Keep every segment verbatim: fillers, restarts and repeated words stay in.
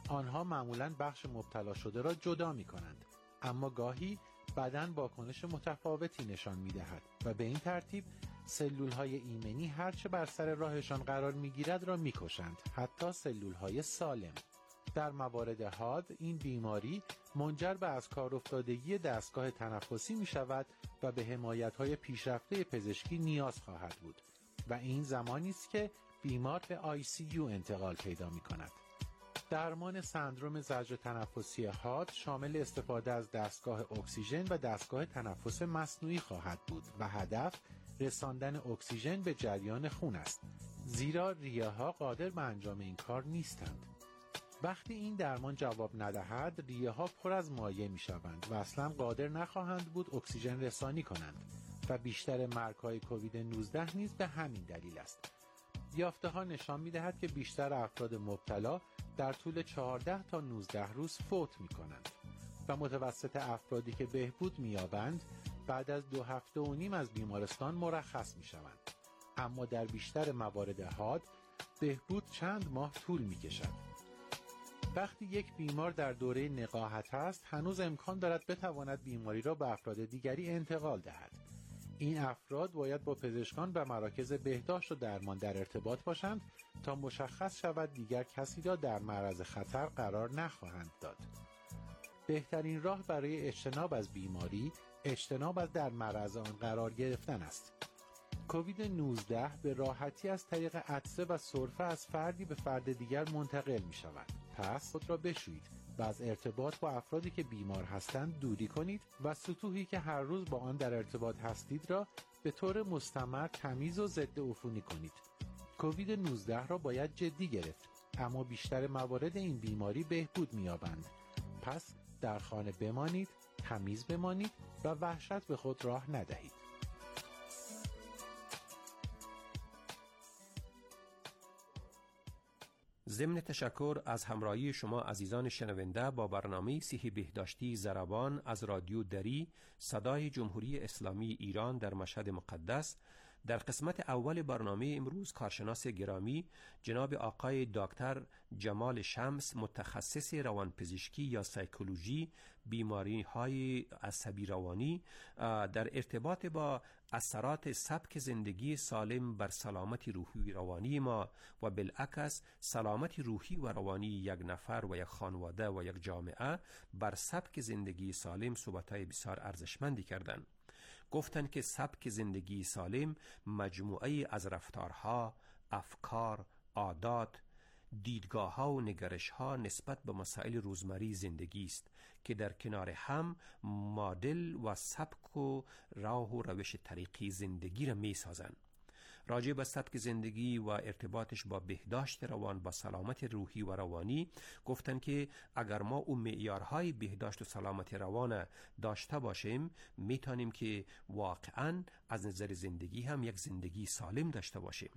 آنها معمولاً بخش مبتلا شده را جدا می‌کنند، اما گاهی بدن واکنش متفاوتی نشان می‌دهد و به این ترتیب سلول‌های ایمنی هرچه بر سر راهشان قرار می‌گیرد را می‌کشند، حتی سلول‌های سالم. در موارد حاد این بیماری منجر به از کار افتادگی دستگاه تنفسی می‌شود و به حمایت‌های پیشرفته پزشکی نیاز خواهد بود و این زمانی است که بیمار به آی سی یو انتقال پیدا می‌کند. درمان سندرم زجر تنفسی حاد شامل استفاده از دستگاه اکسیژن و دستگاه تنفس مصنوعی خواهد بود و هدف رساندن اکسیژن به جریان خون است، زیرا ریه‌ها قادر به انجام این کار نیستند. وقتی این درمان جواب ندهد، ریه‌ها پر از مایع می‌شوند و اصلاً قادر نخواهند بود اکسیژن رسانی کنند و بیشتر مرگ‌های کووید نوزده نیز به همین دلیل است. یافته‌ها نشان می‌دهد که بیشتر افراد مبتلا در طول چهارده تا نوزده روز فوت می‌کنند و متوسط افرادی که بهبود می‌یابند بعد از دو هفته و نیم از بیمارستان مرخص می‌شوند. اما در بیشتر موارد حاد بهبود چند ماه طول می‌کشد. وقتی یک بیمار در دوره نقاهت است، هنوز امکان دارد بتواند بیماری را به افراد دیگری انتقال دهد. این افراد باید با پزشکان و مراکز بهداشت و درمان در ارتباط باشند تا مشخص شود دیگر کسی را در معرض خطر قرار نخواهند داد. بهترین راه برای اجتناب از بیماری، اجتناب از در معرض آن قرار گرفتن است. کووید نوزده به راحتی از طریق عطسه و سرفه از فردی به فرد دیگر منتقل می شود. پس خود را بشویید و از ارتباط با افرادی که بیمار هستند دوری کنید و سطوحی که هر روز با آن در ارتباط هستید را به طور مستمر تمیز و ضد عفونی کنید. کووید نوزده را باید جدی گرفت، اما بیشتر موارد این بیماری بهبود می‌یابند. پس در خانه بمانید، تمیز بمانید و وحشت به خود راه ندهید. ضمن تشکر از همراهی شما عزیزان شنونده با برنامه صحی بهداشتی ضربان از رادیو دری صدای جمهوری اسلامی ایران در مشهد مقدس. در قسمت اول برنامه امروز کارشناس گرامی جناب آقای دکتر جمال شمس، متخصص روانپزشکی یا سایکولوژی بیماری های عصبی روانی، در ارتباط با اثرات سبک زندگی سالم بر سلامتی روحی روانی ما و بالعکس سلامتی روحی و روانی یک نفر و یک خانواده و یک جامعه بر سبک زندگی سالم صحبت‌های بسیار ارزشمندی کردند. گفتند که سبک زندگی سالم مجموعه از رفتارها، افکار، عادات، دیدگاه‌ها و نگرش‌ها نسبت به مسائل روزمره زندگی است که در کنار هم مدل و سبک و راه و روش طریقی زندگی را می‌سازند. راجع به سبک زندگی و ارتباطش با بهداشت روان، با سلامت روحی و روانی گفتن که اگر ما اون معیارهای بهداشت و سلامت روان داشته باشیم، میتونیم که واقعاً از نظر زندگی هم یک زندگی سالم داشته باشیم.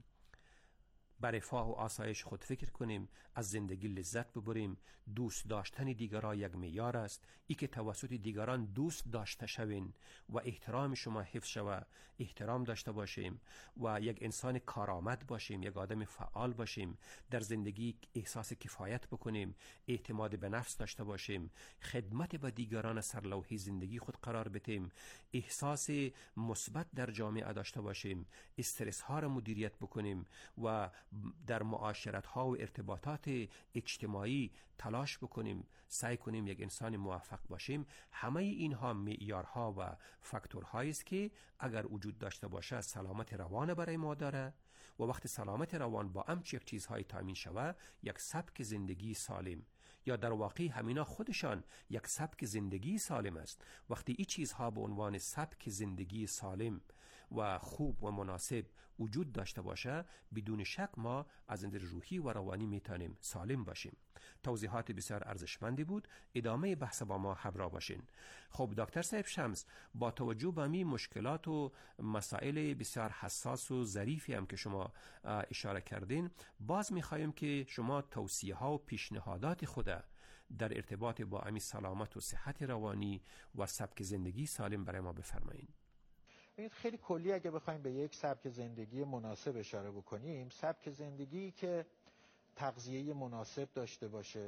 بر رفاه و آسایش خود فکر کنیم، از زندگی لذت ببریم. دوست داشتن دیگران یک معیار است، ای که توسط دیگران دوست داشته شوین و احترام شما حفظ شود، احترام داشته باشیم و یک انسان کارآمد باشیم، یک آدم فعال باشیم، در زندگی احساس کفایت بکنیم، اعتماد به نفس داشته باشیم، خدمت به دیگران سرلوحه زندگی خود قرار بدیم، احساس مثبت در جامعه داشته باشیم، استرس ها را مدیریت بکنیم و در معاشرت ها و ارتباطات اجتماعی تلاش بکنیم، سعی کنیم یک انسان موفق باشیم. همه اینها معیارها و فاکتورهایی است که اگر وجود داشته باشه سلامت روان برای ما داره و وقت سلامت روان با همچین یک چیزهای تامین شود، یک سبک زندگی سالم یا در واقع همینا خودشان یک سبک زندگی سالم است. وقتی این چیزها به عنوان سبک زندگی سالم و خوب و مناسب وجود داشته باشه، بدون شک ما از نظر روحی و روانی میتونیم سالم باشیم. توضیحات بسیار ارزشمندی بود. ادامه بحث با ما همراه باشین. خب دکتر صاحب شمس، با توجه به می مشکلات و مسائل بسیار حساس و ظریفی هم که شما اشاره کردین، باز میخوایم که شما توصیه ها و پیشنهادات خود در ارتباط با امی سلامت و صحت روانی و سبک زندگی سالم برای ما بفرمایید. خیلی کلی اگه بخوایم به یک سبک زندگی مناسب اشاره بکنیم، سبک زندگی که تغذیه مناسب داشته باشه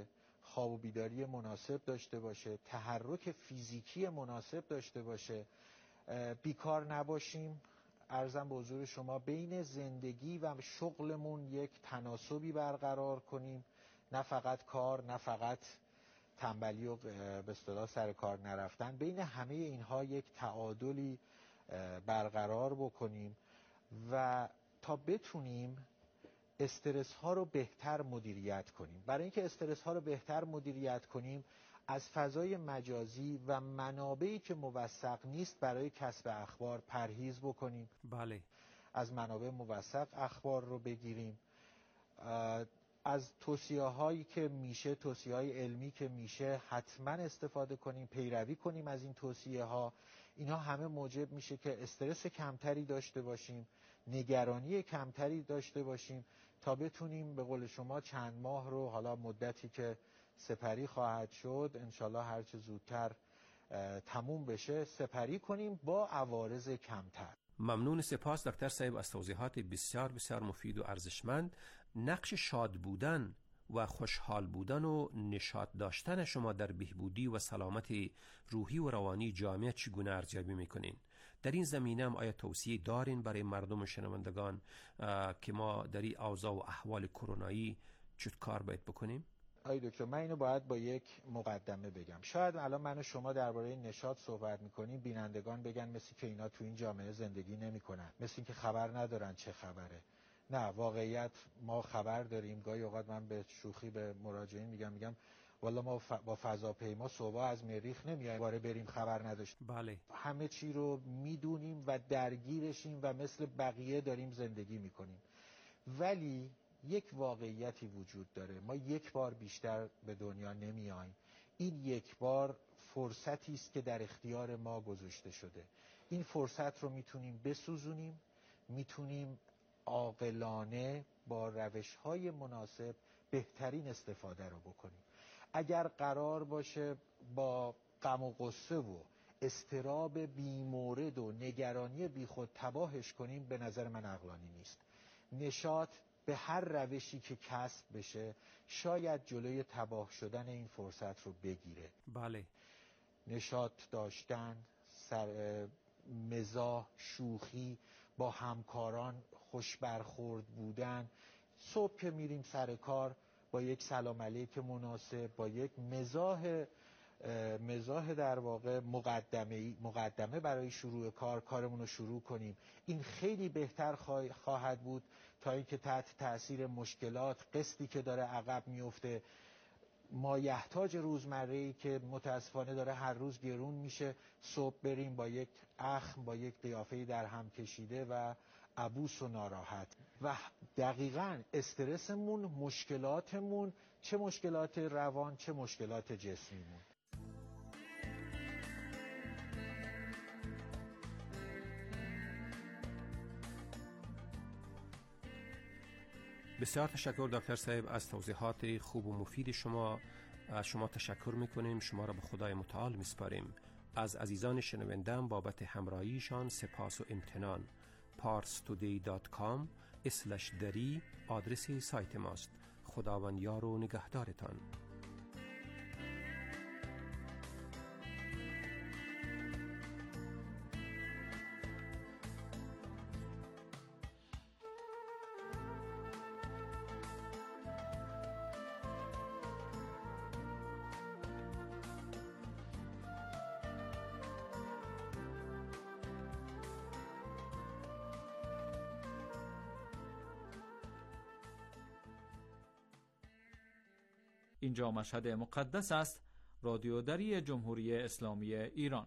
خواب و بیداری مناسب داشته باشه، تحرک فیزیکی مناسب داشته باشه، بیکار نباشیم. عرضم به حضور شما بین زندگی و شغلمون یک تناسبی برقرار کنیم، نه فقط کار، نه فقط تنبلی و به اصطلاح سر کار نرفتن، بین همه اینها یک تعادلی برقرار بکنیم و تا بتونیم استرس ها رو بهتر مدیریت کنیم. برای اینکه استرس ها رو بهتر مدیریت کنیم از فضای مجازی و منابعی که موثق نیست برای کسب اخبار پرهیز بکنیم. بله. از منابع موثق اخبار رو بگیریم، از توصیه هایی که میشه، توصیه های علمی که میشه حتما استفاده کنیم، پیروی کنیم از این توصیه ها. اینا همه موجب میشه که استرس کمتری داشته باشیم، نگرانی کمتری داشته باشیم تا بتونیم به قول شما چند ماه رو، حالا مدتی که سپری خواهد شد انشالله هرچه زودتر تموم بشه، سپری کنیم با عوارض کمتر. ممنون. سپاس دکتر صاحب از توضیحات بسیار بسیار مفید و ارزشمند. نقش شاد بودن و خوشحال بودن و نشاط داشتن شما در بهبودی و سلامت روحی و روانی جامعه چگونه ارزیابی میکنین؟ در این زمینه هم آیا توصیه دارین برای مردم و شنوندگان که ما در این اوضاع و احوال کرونایی چه کار باید بکنیم؟ آی دکتر، من اینو باید با یک مقدمه بگم. شاید الان من و شما درباره نشاط صحبت میکنیم، بینندگان بگن مثل که اینا تو این جامعه زندگی نمیکنن، مثل این که خبر ندارن چه خبره. نه، واقعیت ما خبر داریم. گاهی اوقات من به شوخی به مراجعین میگم میگم والا ما ف... با فضاپیما صبح از مریخ نمیایم باره بریم خبر نداشتیم. بله. همه چی رو میدونیم و درگیرشیم و مثل بقیه داریم زندگی میکنیم. ولی یک واقعیتی وجود داره، ما یک بار بیشتر به دنیا نمیاییم. این یک بار فرصتی است که در اختیار ما گذاشته شده. این فرصت رو میتونیم بسوزونیم، میتونیم عاقلانه با روش‌های مناسب بهترین استفاده رو بکنیم. اگر قرار باشه با غم و غصه و اضطراب بیمورد و نگرانی بیخود تباهش کنیم، به نظر من عقلانی نیست. نشاط به هر روشی که کسب بشه شاید جلوی تباه شدن این فرصت رو بگیره. بله. نشاط داشتن، سر مزاح، شوخی، با همکاران خوش برخورد بودن، صبح که میریم سر کار با یک سلام علیک مناسب، با یک مزاح مزاح در واقع مقدمه مقدمه برای شروع کار کارمون رو شروع کنیم. این خیلی بهتر خواهد بود تا اینکه تحت تاثیر مشکلات، قسطی که داره عقب میفته، مایحتاج روزمره‌ای که متاسفانه داره هر روز گرون میشه، صبح بریم با یک اخم، با یک قیافه‌ای در هم کشیده و عبوس و ناراحت. و دقیقاً استرسمون، مشکلاتمون، چه مشکلات روان چه مشکلات جسمیمون. بسیار تشکر دکتر صاحب از توضیحات خوب و مفید شما. از شما تشکر میکنیم، شما را به خدای متعال میسپاریم. از عزیزان شنوندم بابت همراهیشان سپاس و امتنان. پارس تودی دات کام اسلش دری آدرس سایت ماست. خداوند یار و نگهدارتان. اینجا مشهد مقدس است، رادیو دری جمهوری اسلامی ایران.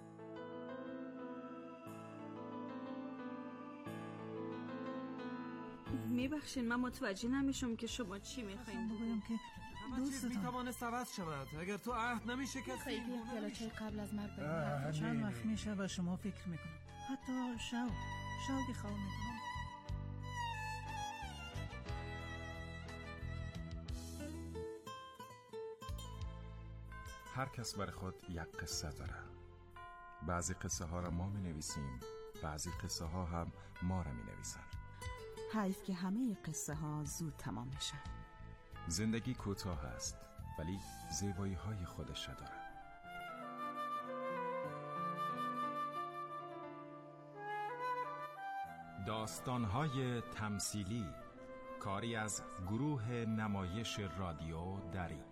میبخشین من متوجه نمیشم که شما چی میخواین بگویم که دوست میتوانه عوض شود اگر تو عهد نمیشه که خیلی پیالچه قبل از مرگ بگیم. چند وقت میشه و شما فکر میکنم، حتی شو شوقی خواه میکنم. هر کس برای خود یک قصه داره. بعضی قصه ها را ما می نویسیم، بعضی قصه ها هم ما را می نویسن. حیف که همه قصه ها زود تمام میشن. زندگی کوتاه است. ولی زیبایی های خودش را داره. داستان‌های تمثیلی، کاری از گروه نمایش رادیو دری.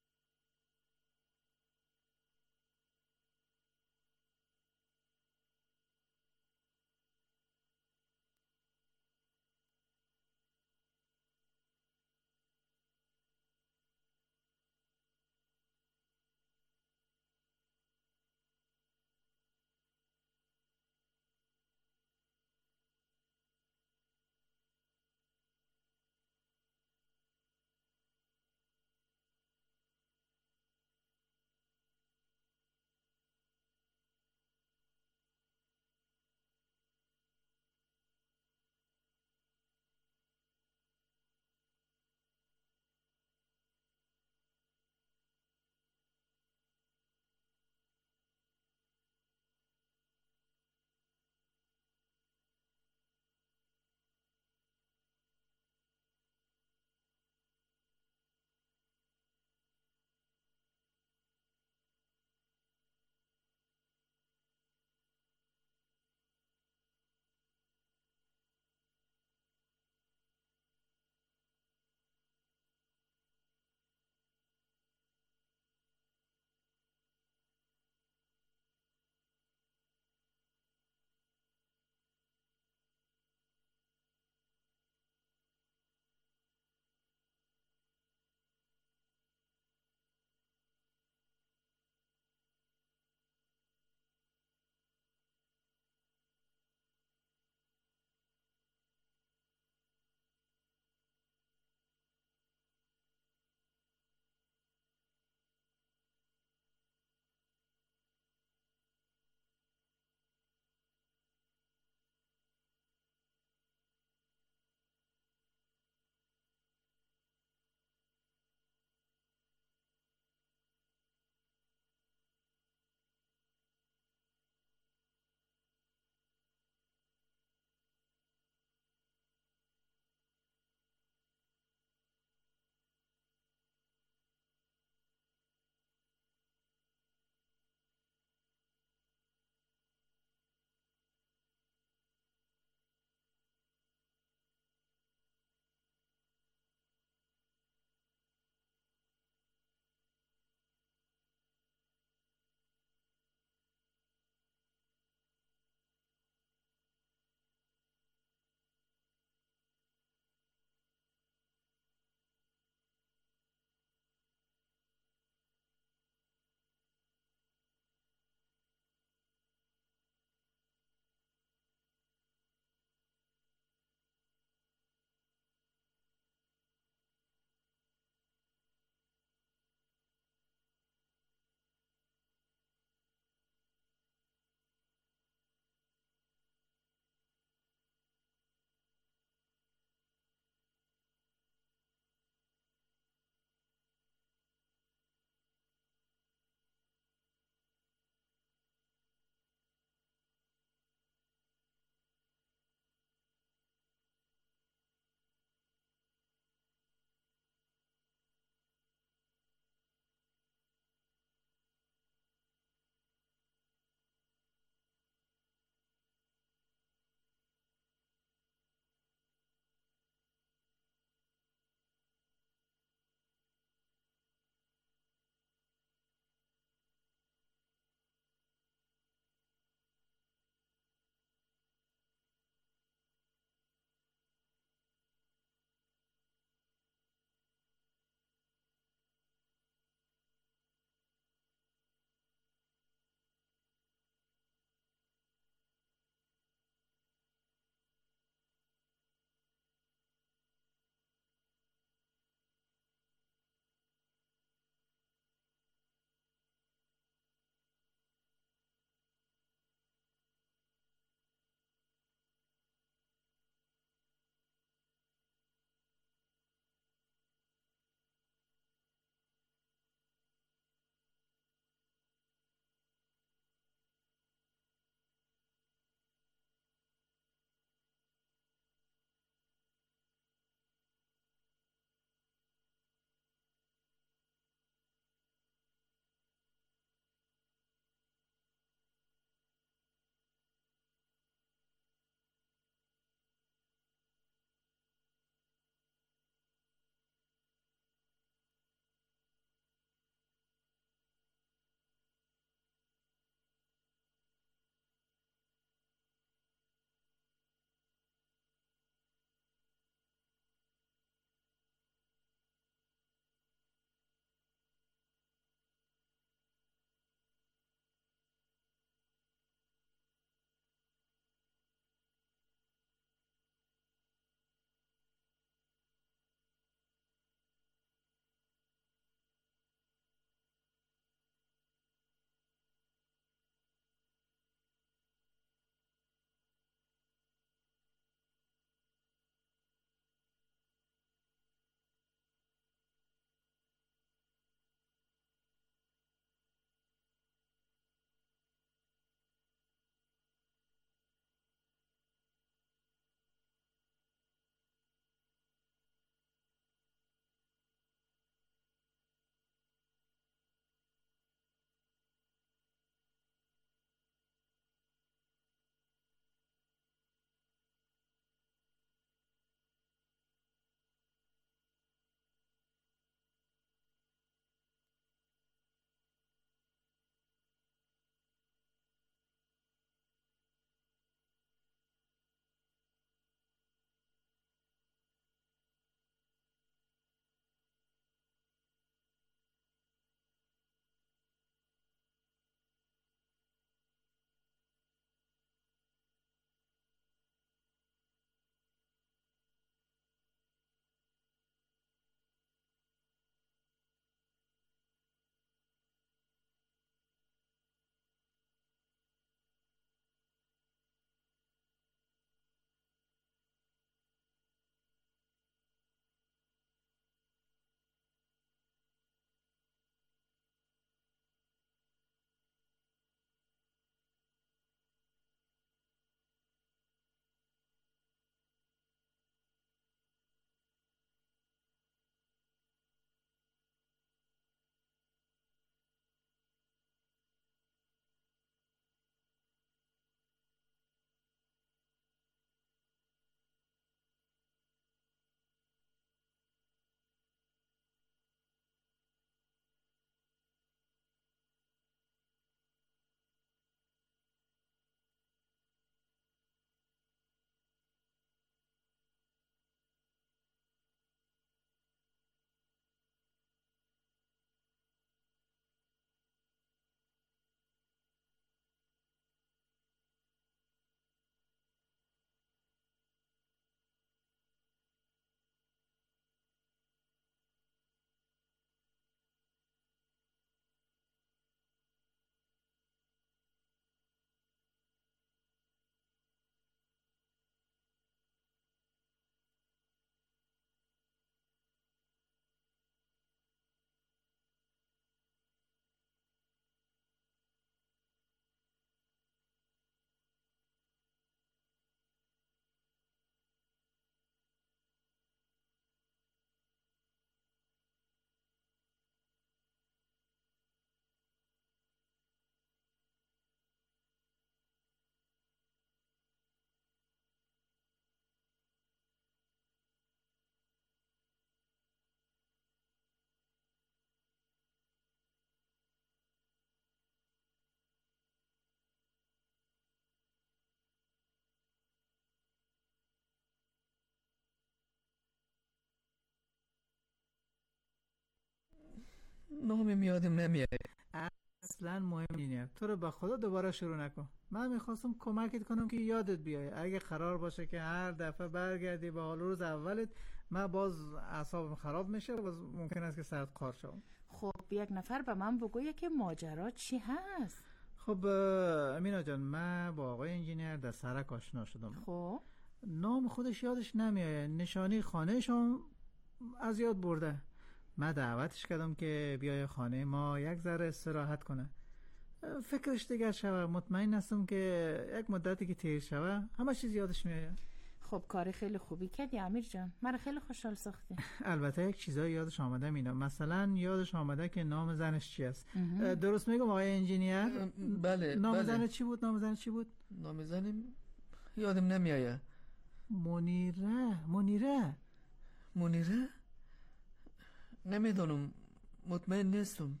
نامم یادم نمیاد. اصلا مهم نیست. تو رو به خدا دوباره شروع نکن. من میخواستم کمکت کنم که یادت بیای. اگه قرار باشه که هر دفعه برگردی به حال روز اولت، من باز اعصابم خراب میشه و باز ممکن است که سرت قار شم. خب یک نفر به من بگویه که ماجرا چی هست. خب امینا جان، من با آقای انجینیر در سرک آشنا شدم. خب نام خودش یادش نمیاد، نشانی خانهشون از یاد برده. من دعوتش کردم که بیای خانه ما یک ذره استراحت کنه، فکرش دیگر شوه. مطمئن هستم که یک مدتی که تیر شوه همه چیز یادش میاد. خب کار خیلی خوبی کردی امیر جان، من خیلی خوشحال ساختی. البته یک چیزایی یادش آمده مینا، مثلا یادش آمده که نام زنش چی است. درست میگم آقای انجینیر؟ بله. نام بله. زنش چی بود؟ نام زنش چی بود؟ نام زنم یادم نمیاد. منیره. منیره منیره؟ نمیدونم، مطمئن نیستم.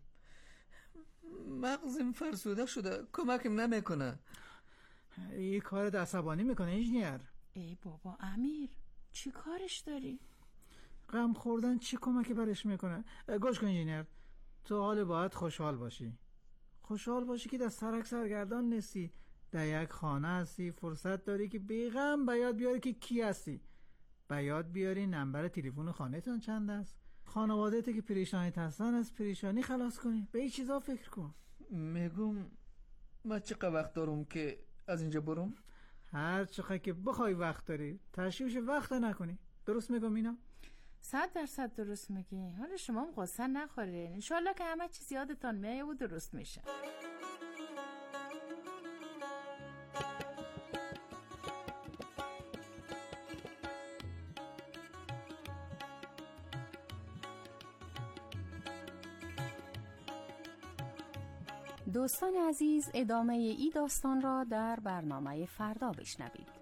مغزم فرسوده شده، کمکم نمیکنه. این کارت عصبانی میکنه انجینیر. ای بابا امیر، چی کارش داری؟ غم خوردن چی کمکی برش میکنه؟ گوش کن انجینیر، تو حال باید خوشحال باشی. خوشحال باشی که در سرک سرگردان نیستی، در یک خانه هستی، فرصت داری که بیغم به یاد بیاری که کی هستی. به یاد بیاری نمبر تلفن خانهتون چند است، خانواده‌ت که پریشانیت هستن از پریشانی خلاص کنی. به این چیزا فکر کن. میگم من چقدر وقت دارم که از اینجا برم؟ هر چقدر که بخوای وقت داری، تشویش وقت نکنی. درست میگم اینا؟ صد درصد درست میگی. حالا شما هم غصه نخورین، انشالله که همه چیز یادتان میایه و درست میشه. دوستان عزیز، ادامه ای داستان را در برنامه فردا بشنوید.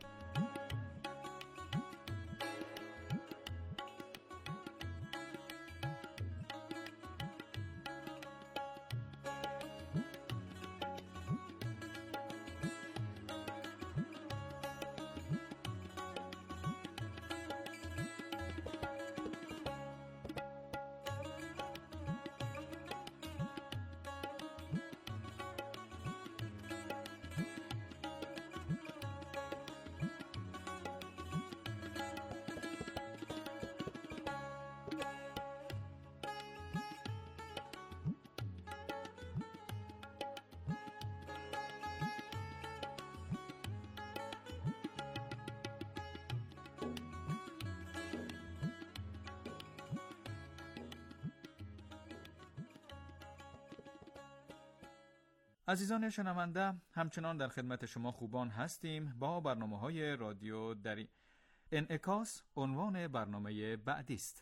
عزیزان شنونده، همچنان در خدمت شما خوبان هستیم با برنامه‌های رادیو دری. انعکاس عنوان برنامه بعدی است.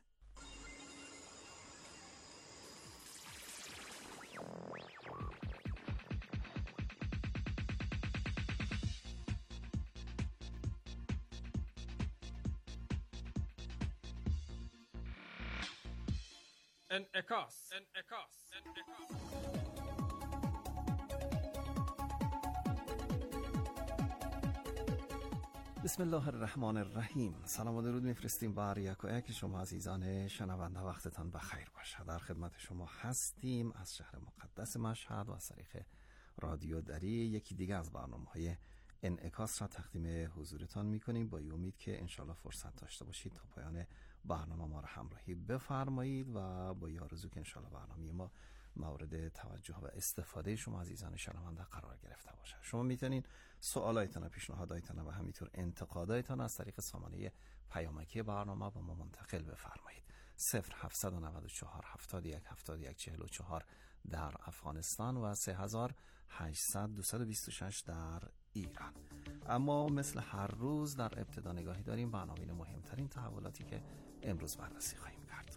انعکاس انعکاس انعکاس بسم الله الرحمن الرحیم. سلام و درود میفرستیم بر یک و یک شما عزیزان شنونده. وقتتان بخیر باشه. در خدمت شما هستیم از شهر مقدس مشهد و از طریق رادیو دری. یکی دیگه از برنامه‌های انعکاس را تقدیم حضورتان میکنیم با امید که انشالله فرصت داشته باشید تا پایان برنامه ما را همراهی بفرمایید و با آرزو که انشالله برنامه ما مورد توجه و استفاده شما عزیزان شنونده قرار گرفته باشه. شما میتونین سوالایتان، پیشنهاداتتان و همینطور انتقاداتتان از طریق سامانه پیامکی برنامه با ما منتقل بفرمایید. صفر هفتصد و نود و چهار هفتاد و یک هفتاد و یک چهل و چهار در افغانستان و سه هزار و هشتصد دویست و بیست و شش در ایران. اما مثل هر روز در ابتدا نگاهی داریم به عناوین مهمترین تحولاتی که امروز بررسی خواهیم کرد.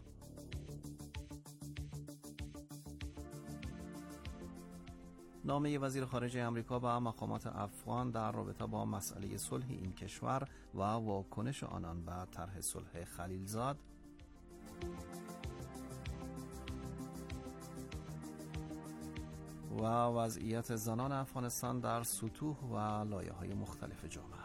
نامه وزیر خارجه آمریکا به مقامات افغان در رابطه با مسئله صلح این کشور و واکنش آنان به طرح صلح خلیلزاد. و وضعیت زنان افغانستان در سطوح و لایه‌های مختلف جامعه.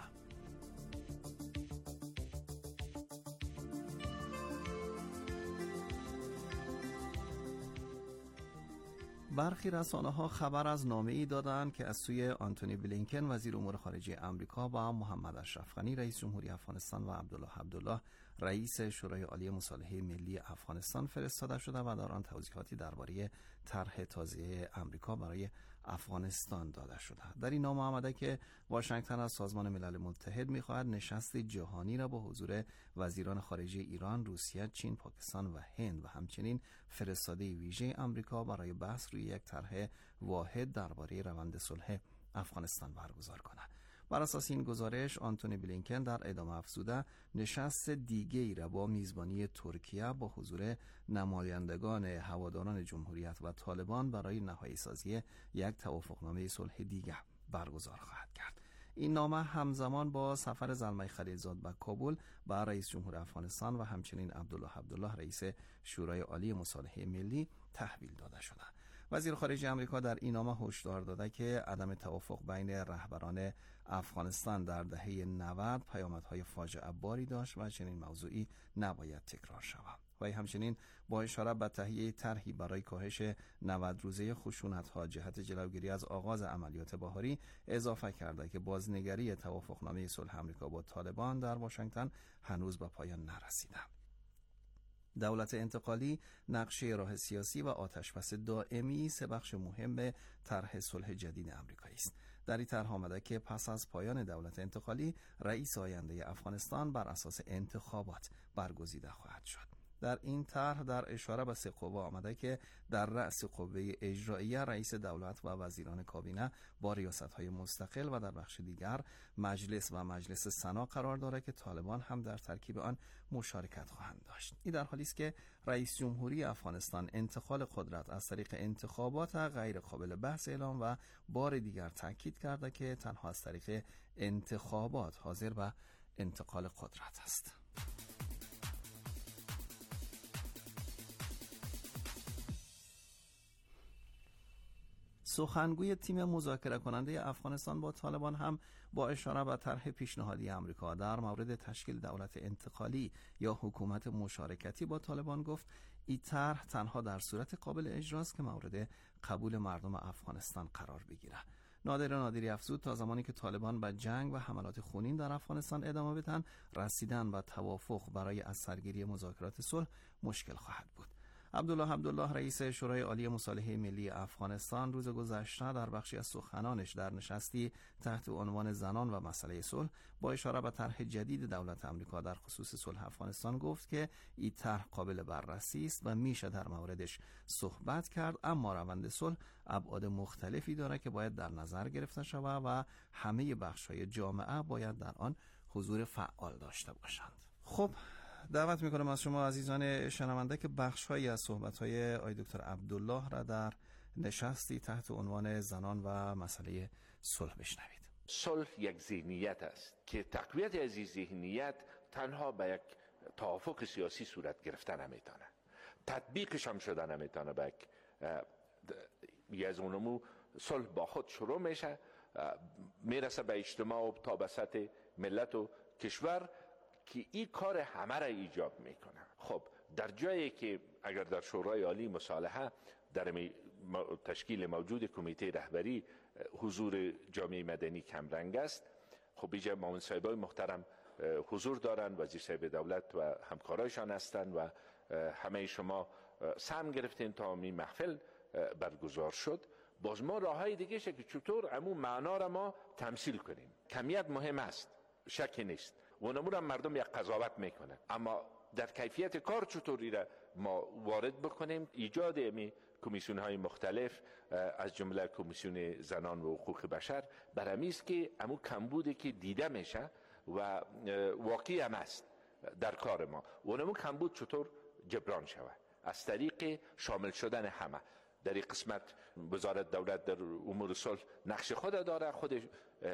برخی رسانه‌ها خبر از نامه‌ای دادند که از سوی آنتونی بلینکن وزیر امور خارجه آمریکا با محمد اشرف غنی رئیس جمهوری افغانستان و عبدالله عبدالله رئیس شورای عالی مصالحه ملی افغانستان فرستاده شده و در آن توضیحاتی درباره طرح تازه آمریکا برای افغانستان داده شده. در این نامه آمده که واشنگتن از سازمان ملل متحد می‌خواهد نشست جهانی را با حضور وزیران خارجه ایران، روسیه، چین، پاکستان و هند و همچنین فرستاده ویژه آمریکا برای بحث روی یک طرح واحد درباره روند صلح افغانستان برگزار کند. بر اساس این گزارش آنتونی بلینکن در ادامه افزوده نشست دیگری را با میزبانی ترکیه با حضور نمایندگان هواداران جمهوریت و طالبان برای نهایی سازی یک توافقنامه صلح دیگر برگزار خواهد کرد. این نامه همزمان با سفر زلمه خلیلزاد به کابل با رئیس جمهور افغانستان و همچنین عبدالله عبدالله رئیس شورای عالی مصالحه ملی تحویل داده شده. وزیر خارجه آمریکا در این نامه هشدار داده که عدم توافق بین رهبران افغانستان در دهه نود پیامدهای فاجعه باری داشت و چنین موضوعی نباید تکرار شود. و همچنین با اشاره به تهیه طرحی برای کاهش نود روزه خشونت‌ها جهت جلوگیری از آغاز عملیات بهاری اضافه کرده که بازنگری توافقنامه صلح آمریکا با طالبان در واشنگتن هنوز به پایان نرسیده. دولت انتقالی نقشه راه سیاسی و آتشبس دائمی سه بخش مهم طرح صلح جدید آمریکایی است. در این طرح آمده که پس از پایان دولت انتقالی رئیس آینده افغانستان بر اساس انتخابات برگزیده خواهد شد. در این طرح در اشاره به سه قوه آمده که در رأس قوه اجراییه رئیس دولت و وزیران کابینه با ریاست‌های مستقل و در بخش دیگر مجلس و مجلس سنا قرار دارد که طالبان هم در ترکیب آن مشارکت خواهند داشت. این در حالی است که رئیس جمهوری افغانستان انتقال قدرت از طریق انتخابات غیر قابل بحث اعلام و بار دیگر تاکید کرده که تنها از طریق انتخابات حاضر به انتقال قدرت است. سخنگوی تیم مذاکره کننده افغانستان با طالبان هم با اشاره به طرح پیشنهادی آمریکا در مورد تشکیل دولت انتقالی یا حکومت مشارکتی با طالبان گفت این طرح تنها در صورت قابل اجراست که مورد قبول مردم افغانستان قرار بگیره. نادر نادری افزود تا زمانی که طالبان به جنگ و حملات خونین در افغانستان ادامه بدن رسیدن به توافق برای از سرگیری مذاکرات صلح مشکل خواهد بود. عبدالله عبدالله رئیس شورای عالی مصالحه ملی افغانستان روز گذشته در بخشی از سخنانش در نشستی تحت عنوان زنان و مسئله صلح با اشاره به طرح جدید دولت آمریکا در خصوص صلح افغانستان گفت که این طرح قابل بررسی است و میشه در موردش صحبت کرد، اما روند صلح ابعاد مختلفی داره که باید در نظر گرفته شود و همه بخش‌های جامعه باید در آن حضور فعال داشته باشند. خب دعوت میکنم از شما عزیزان شنونده که بخش‌هایی از صحبت‌های آقای دکتر عبدالله را در نشستی تحت عنوان زنان و مسئله صلح بشنوید. صلح یک ذهنیت است که تقویت از این ذهنیت تنها به یک توافق سیاسی صورت گرفتن نمیتونه، تطبیقش هم شده نمیتونه. به یک از اونمو صلح با خود شروع میشه، میرسه به اجتماع و تا به سطح ملت و کشور که این کار همه را ایجاب میکنه. خب در جایی که اگر در شورای عالی مصالحه در تشکیل موجود کمیته رهبری حضور جامعه مدنی کم رنگ است، خب اینجا معاون صاحبای محترم حضور دارند، وزیر صاحب دولت و همکارایشان هستند و همه شما سهم گرفتین تا این محفل برگزار شد. باز ما راههای دیگه شه که چطور همون معنا را ما تمثیل کنیم. کمیت مهم است، شکی نیست، و اونمون هم مردم یک قضاوت میکنه، اما در کیفیت کار چطوری را ما وارد بکنیم. ایجاد امی کمیسیون های مختلف از جمله کمیسیون زنان و حقوق بشر برمی است که امو کمبودی که دیده میشه و واقعی هم است در کار ما، و اونمون کمبود چطور جبران شود از طریق شامل شدن همه. در این قسمت وزارت دولت در امور صلح نقش خود داره، خود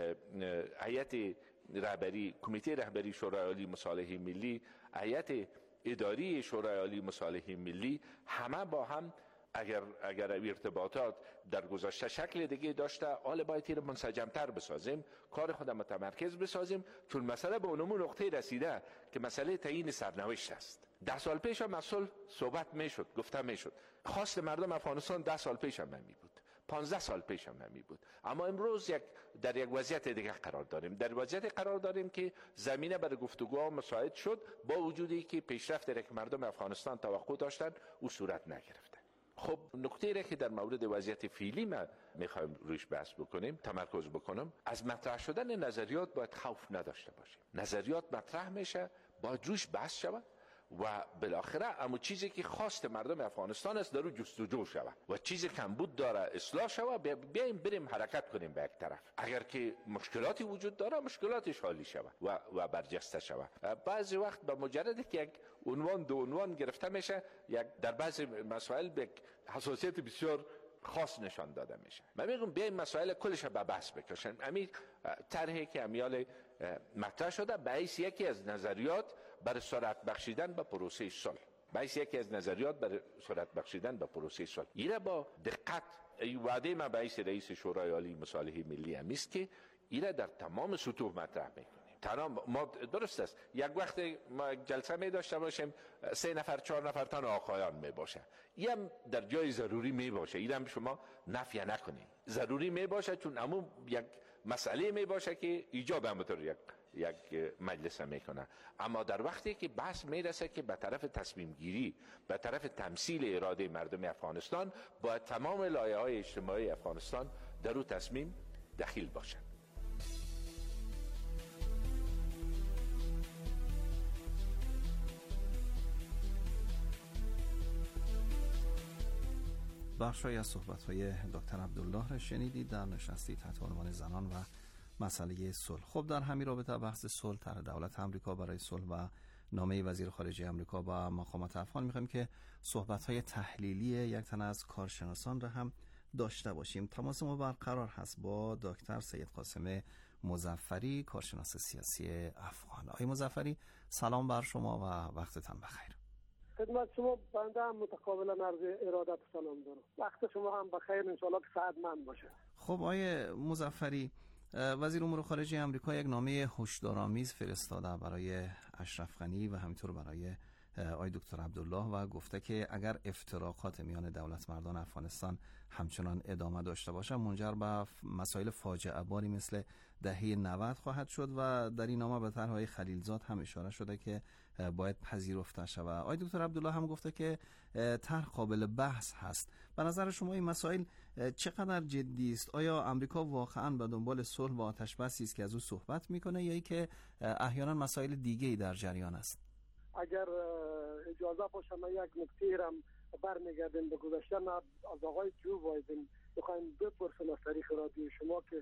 هیئت رهبری کمیته رهبری شورای عالی مصالحه ملی، هیئت اداری شورای عالی مصالحه ملی، همه با هم اگر اگر ارتباطات در گذشته شکل دیگه داشته، حالا باید این منسجم‌تر بسازیم، کار خود متمرکز بسازیم، چون مسئله به اونمون نقطه رسیده که مسئله تعیین سرنوشت است. ده سال پیش هم مسئول صحبت میشد، گفته میشد. خواست مردم افغانستان ده سال پیش هم نمی بود، پانزده سال پیش هم نمی بود. اما امروز یک در یک وضعیت دیگه قرار داریم، در وضعیت قرار داریم که زمینه برای گفتگوها مساعد شد، با وجودی که پیشرفت در مردم افغانستان توقع داشتن او صورت نگرفته. خب نکته را که در مورد وضعیت فعلی ما میخوایم روش بحث بکنیم، تمرکز بکنم، از مطرح شدن نظریات باید خوف نداشته باشیم. نظریات مطرح میشه، باید روش بحث شود و بالاخره اما چیزی که خواست مردم افغانستان است در رو جستجو شود و چیزی کمبود داره اصلاح شود، بیایم بریم حرکت کنیم به یک طرف. اگر که مشکلاتی وجود داره مشکلاتش حل شود و و برجسته شود. بعضی وقت به مجردی که یک عنوان دو عنوان گرفته میشه، یک در بعضی مسائل به حساسیت بسیار خاص نشان داده میشه. من میگم بیایم مسائل کلش به بحث بکشن. همین طرحی که امیال مطرح شده باعث یکی از نظریات برای سرعت بخشیدن به پروسه صلح، باعث یکی از نظریات برای سرعت بخشیدن به پروسه صلح. اینا با دقت وعده ما باعث رئیس شورای عالی مصالحه ملی هم است که اینا در تمام سطوح مطرح میکنیم. تمام ما درست است یک وقت ما جلسه می داشته باشیم سه نفر چهار نفر تن آقایان می باشه، این در جای ضروری می باشه، این هم شما نفی نکنید، ضروری می باشه چون عموم یک مسئله می باشه که ایجاب هم بطور یک یک مجلس میکنه. اما در وقتی که بحث میرسه که به طرف تصمیم گیری، به طرف تمثیل اراده مردم افغانستان، باید تمام لایه های اجتماعی افغانستان در او تصمیم دخیل باشند. بخشی از صحبت‌های دکتر عبدالله را شنیدید در نشستی تحت عنوان زنان و مسئله صلح. خب در همین رابطه بحث صلح، طرح دولت آمریکا برای صلح و نامه وزیر خارجه آمریکا با مقامات افغان، می‌خوایم که صحبت‌های تحلیلی یک تن از کارشناسان را هم داشته باشیم. تماس ما برقرار هست با دکتر سید قاسم مظفری، کارشناس سیاسی افغان. آقای مظفری سلام بر شما و وقتتان بخیر. خدمت شما بنده هم متقابلا عرض ارادت سلام دارم. وقت شما هم بخیر، انشالله که سعادتمند باشه. خب آقای مظفری، وزیر امور خارجه آمریکا یک نامه هشدارآمیز فرستاده برای اشرف غنی و همینطور برای آقای دکتر عبدالله و گفته که اگر افتراقات میان دولت مردان افغانستان همچنان ادامه داشته باشه منجر به مسائل فاجعه باری مثل دهه نود خواهد شد و در این نامه به طرح‌های خلیلزاد هم اشاره شده که باید پذیرفته شود. آقای دکتر عبدالله هم گفته که طرح قابل بحث هست. به نظر شما این مسائل چقدر جدی است؟ آیا آمریکا واقعا به دنبال صلح و آتش بسی است که از او صحبت میکنه یا ای که احیانا مسائل دیگه‌ای در جریان است؟ اگر اجازه باشه من یک نکته را برمیگردیم به گذشته. من از آقای جو بایدن میخوایم بپرسم از طریق رادیو شما که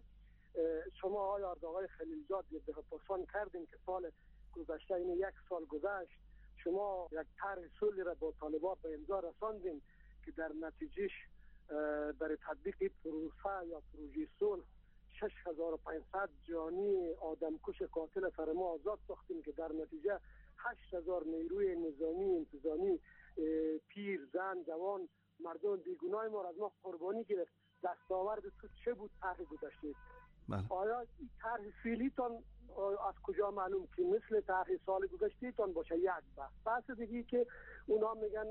شما آیا از آقای خلیلزاد یک دفعه پرسان کردیم که سال گذشته، این یک سال گذشت، شما یک طرح صلح را با طالبان به امضا رساندین که در نتیجهش برای تطبیق پروسه یا پروژه صلح شش هزار و پانصد جانی آدمکش قاتل سر ما آزاد ساختیم که در نتیجه هشت هزار نیروی نظامی انتظامی پیر، زن، جوان، مردم بیگناه ما را از ما قربانی گرفت. دستاورد تو چه بود طرح گذشته؟ آیا این طرح فعلیتان از کجا معلوم که مثل طرح سال گذشته تان باشه؟ یک بحث. بحث دیگه که اونا میگن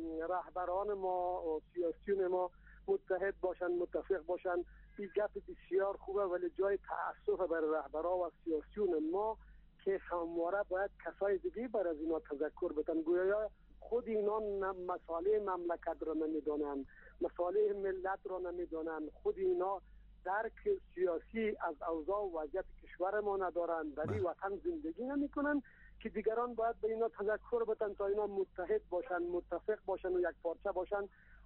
رهبران ما و سیاسیون ما متحد باشن، متفق باشن. این گپ بسیار خوبه، ولی جای تأسف برای رهبران و سیاسیون ما که همواره باید کسای دیگه بر از اینا تذکر بدن. گویا خود اینا مسائل مملکت را نمیدانند، مسائل ملت را نمیدانند، خود اینا درک سیاسی از اوضاع و وضعیت کشور ما ندارند، در این وطن زندگی نمیکنند که دیگران باید به اینا تذکر بدن تا اینا متحد باشن، متفق باشن و یک پارچه باشن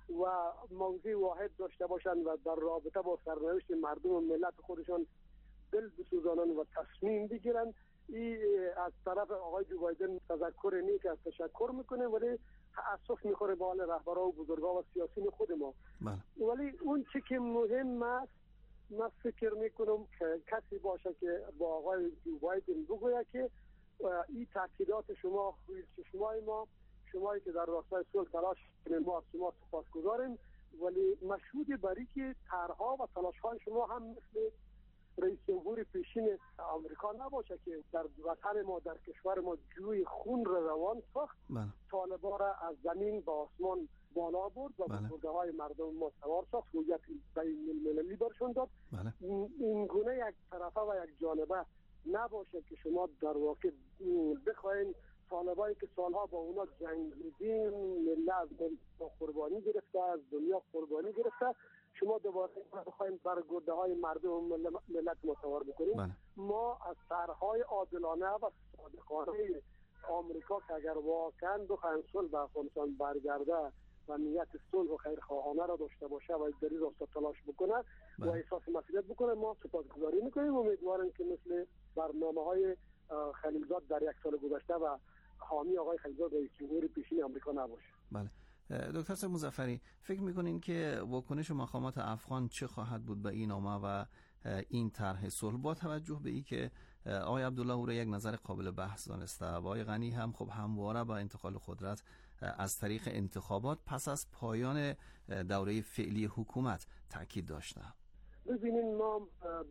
و موضوع واحد داشته باشن و در رابطه با سرنوشت مردم و ملت خودشان دل بسوزانن و تصمیم بگیرن. این از طرف آقای جو بایدن تذکر نیک از تشکر میکنه، ولی تأسف میخوره به حال رهبران و بزرگان و سیاسیون خود ما. ولی اون چی که مهم است، من فکر میکنم که کسی باشه که با آقای جو بایدن بگوید که این تاکیدات شما روی چشمای ما شمایی که در راستای صلح تلاش کنید ما از شما سپاسگزاریم، ولی مشهود بری که طرح‌ها و تلاش‌های شما هم مثل رئیس جمهور پیشین آمریکا نباشه که در وطن ما، در کشور ما جوی خون را روان ساخت، طالبان را از زمین به آسمان بالا برد و برده های مردم ما سوار ساخت، هویت بین المللی برشون داد. این گونه یک طرفه و یک جانبه نباشه که شما در واقع بخواین طالبایی که سالها با اونا جنگیدین، ملت قربانی گرفته، از دنیا قربانی گرفته، شما دوباره بخواین بر گرده های مردم و ملت متوار بکنیم. ما از طرح‌های عادلانه و صادقانه آمریکا که اگر واقعا بخواین صلح به افغانستان برگرده و نیت صلح و خیرخواهانه را داشته باشه و در این راستا تلاش بکنه و احساس مسئولیت بکنه، ما سپاسگزاری میکنیم. امیدوارم که مثل برنامه‌های خلیلزاد در یک سال گذشته و حامی آقای خلیلزاد رئیس جمهور پیشین آمریکا نباشه. بله. دکتر صاحب مظفری، فکر میکنین که واکنش مقامات افغان چه خواهد بود به این نامه و این طرح صلح، با توجه به این که آقای عبدالله او را یک نظر قابل بحث دانسته و آقای غنی هم خب همواره با انتقال قدرت از طریق انتخابات پس از پایان دوره فعلی حکومت تاکید داشته؟ ببینین ما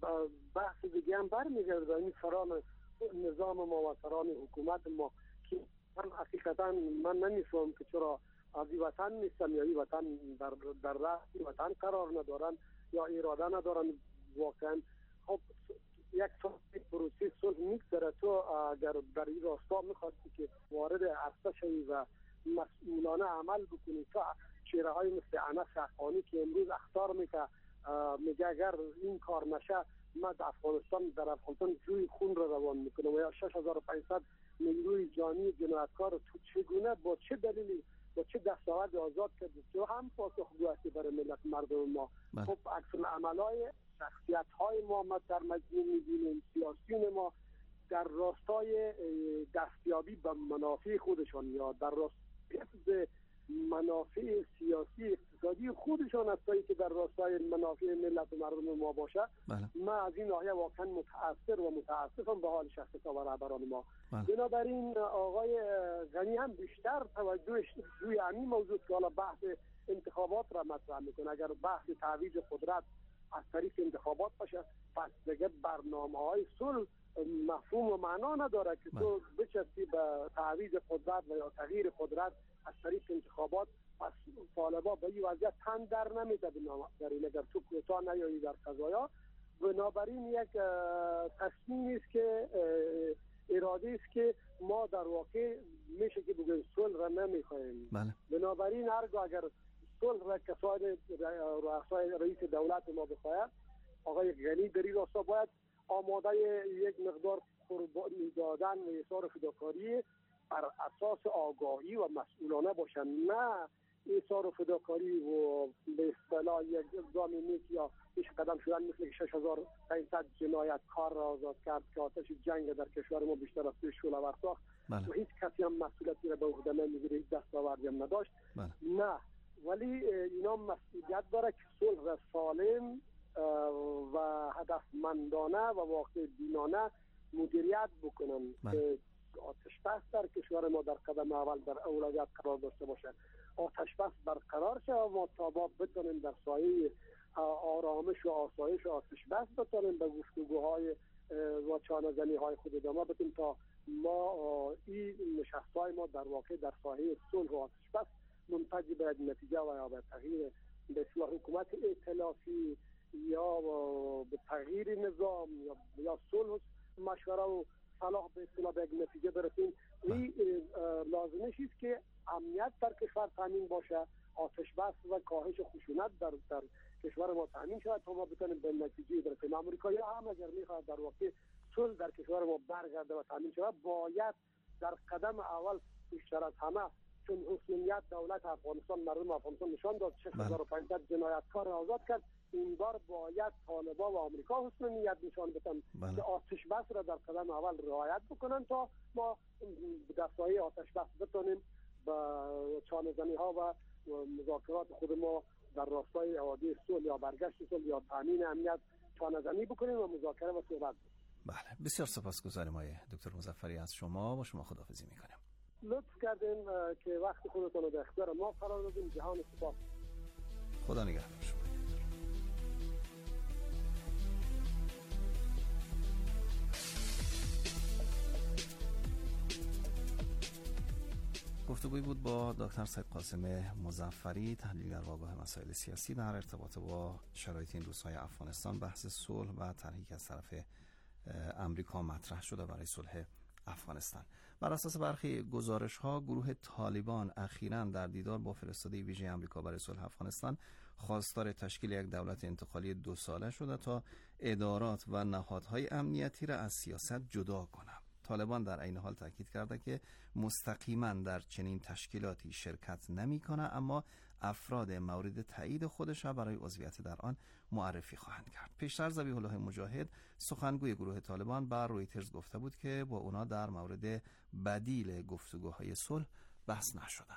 بحث دیگه هم برمیگرده این سران نظام ما و سران حکومت ما که من حقیقتا من نمیفهم که چرا از این وطن نیستن یا این وطن در, در راه این وطن قرار ندارن یا اراده ندارن. واقعا خب یک سال پروسه صلح میگذره، تو اگر در این راستا میخواستی که وارد عرصه شوی و مسئولانه عمل بکنی، تا چهره های مثل انس افغانی که امروز اخطار میکنه میگه اگر این کار نشه ما در افغانستان در افغانستان جوی خون را روان میکنه و یا شش هزار و پانصد نیروی جانی جنایتکار تو چگونه با چه دلیلی با چه دستاورد آزاد کرد، تو هم پاسخگو هستی برای ملت مردم ما. خب عکس العمل‌های شخصیت‌های ما ما در مجموع می‌بینیم، سیاسیون ما در راستای دستیابی به منافع خودشان یا در راستای منافع سیاسی اقتصادی خودشان هستایی که در راستای منافع ملت و مردم ما باشه. بله. ما از این ناحیه واقعا متأثر و متاسفم به حال شخصیت‌ها و رهبران ما. بله. بنابراین آقای غنی هم بیشتر توجهش روی همین موضوع که حالا بحث انتخابات را مطرح میکنه. اگر بحث تعویض قدرت از طریق انتخابات باشه، پس دیگه برنامه‌های صلح مفهوم و معنا نداره که بله. تو بچسبی به تعویض قدرت و یا تغییر قدرت از طریق انتخابات. پس طالبا به این وضعیت تن در نمیده. بنابراین اگر تو کوتاه نیایی در قضایا، بنابراین یک تصمیم است که اراده است که ما در واقع میشه که بگویم صلح را نمیخوایم. بله. بنابراین هرگاه اگر صلح را کسان رؤسای رئیس دولت ما بخواهد، آقای غنی در این راستا باید آماده یک مقدار قربانی دادن و ایثار فداکاری بر اساس آگاهی و مسئولانه باشن، نه ایثار و فداکاری و به اصطلاح یک اقدام نیک یا پیش قدم شدن مثل شش هزار و پانصد جنایتکار را آزاد کرد که آتش جنگ در کشور ما بیشتر از توی شعله‌ور ساخت و هیچ کسی هم مسئولیتی را به عهده نمیگیره، هیچ دستاوردی هم نداشت. بله. نه، ولی اینا مسئولیت داره که صلح را سالم و هدفمندانه و واقع بینانه مدیریت بکنن. بله. آتش بس در کشور ما در قدم اول در اولویت قرار داشته باشه، آتش بس برقرار شه و ما تا با بتونیم در سایه آرامش و آسایش و آتش بس بتونیم به گفتگوهای و چانه‌زنی های خود ادامه بدیم تا ما این نشست‌های ما در واقع در سایه صلح و آتش بس منتج به نتیجه و یا به تغییر به اصلاح حکومت ائتلافی یا به تغییر نظام یا یا صلح مشوره و صلاح به اصطلاح به یک نتیجه برسیم. این لازمش است که امنیت در کشور تامین باشه، آتش بس و کاهش خشونت در در کشور ما تامین شود تا ما بتونیم به نتیجه برسیم. آمریکایی‌ها هم اگر میخواد در واقع صلح در کشور ما برگرده و تامین شود، باید در قدم اول بیشتر از همه چون حسن نیت دولت افغانستان مردم افغانستان نشان داد شش هزار و پانصد جنایتکار آزاد کرد، این بار باید طالبان و آمریکا حسن نیت نشان بدن بله. که آتش بس را در قدم اول رعایت بکنن تا ما در سایه آتش بس بتونیم با چانه‌زنی ها و مذاکرات خود ما در راستای اعاده صلح یا برگشت صلح یا تامین امنیت چانه‌زنی بکنیم و مذاکره و صحبت بکنیم. بله، بسیار سپاسگزاریم آقای دکتر مظفری از شما. با شما خداحافظی میکنم. لطف کردین که وقت خودتون رو در اختیار ما قرار دادین. جهان سپاس. خدا نگهدار شما. گفتگوی بود با دکتر سید قاسم مظفری، تحلیلگر واگاه مسائل سیاسی در ارتباط با شرایط این روزهای افغانستان. بحث صلح و طرحی که از طرف امریکا مطرح شده برای صلح افغانستان. بر اساس برخی گزارش‌ها گروه طالبان اخیراً در دیدار با فرستاده ویژه امریکا برای صلح افغانستان خواستار تشکیل یک دولت انتقالی دو ساله شده تا ادارات و نهادهای امنیتی را از سیاست جدا کنند. طالبان در این حال تاکید کرده که مستقیما در چنین تشکیلاتی شرکت نمی‌کنه، اما افراد مورد تایید خودش را برای عضویت در آن معرفی خواهند کرد. پیشتر ذبیح الله مجاهد سخنگوی گروه طالبان بر رویترز گفته بود که با اونا در مورد بدیل گفتگوهای صلح بحث نشده.